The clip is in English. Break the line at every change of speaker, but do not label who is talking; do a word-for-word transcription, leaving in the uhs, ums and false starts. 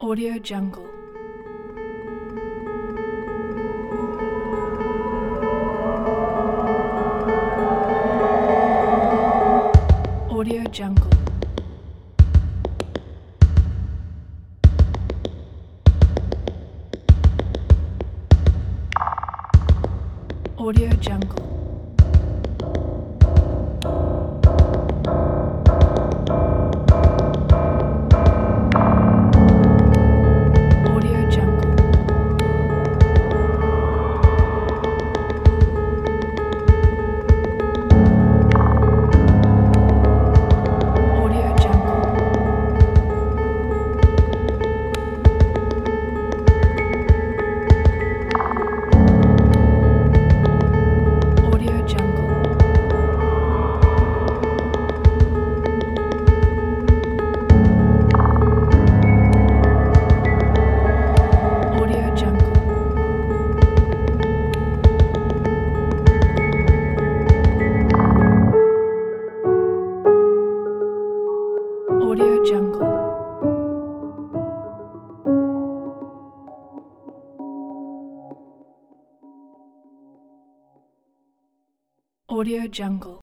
Audio Jungle. Audio Jungle. Audio Jungle. Audio Jungle. Audio Jungle. Audio Jungle. Audio Jungle. Audio Jungle. Audio Jungle.